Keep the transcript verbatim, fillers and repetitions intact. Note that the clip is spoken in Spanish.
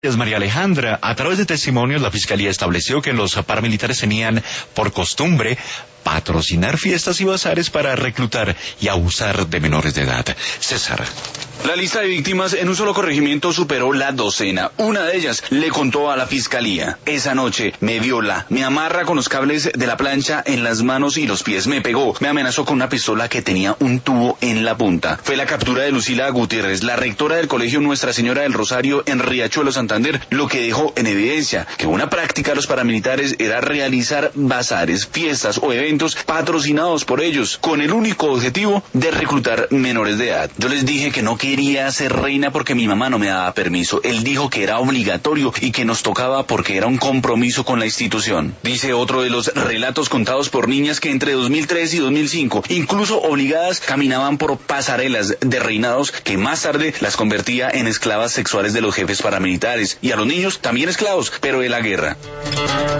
Es María Alejandra. A través de testimonios, la Fiscalía estableció que los paramilitares tenían por costumbre patrocinar fiestas y bazares para reclutar y abusar de menores de edad. César. La lista de víctimas en un solo corregimiento superó la docena. Una de ellas le contó a la Fiscalía: esa noche me viola, me amarra con los cables de la plancha en las manos y los pies, me pegó, me amenazó con una pistola que tenía un tubo en la punta. Fue la captura de Lucila Gutiérrez, la rectora del Colegio Nuestra Señora del Rosario en Riachuelo, Santander, lo que dejó en evidencia que una práctica de los paramilitares era realizar bazares, fiestas o eventos patrocinados por ellos, con el único objetivo de reclutar menores de edad. Yo les dije que no quería ser reina porque mi mamá no me daba permiso. Él dijo que era obligatorio y que nos tocaba porque era un compromiso con la institución. Dice otro de los relatos contados por niñas que entre dos mil tres y dos mil cinco, incluso obligadas, caminaban por pasarelas de reinados que más tarde las convertía en esclavas sexuales de los jefes paramilitares, y a los niños también esclavos, pero de la guerra.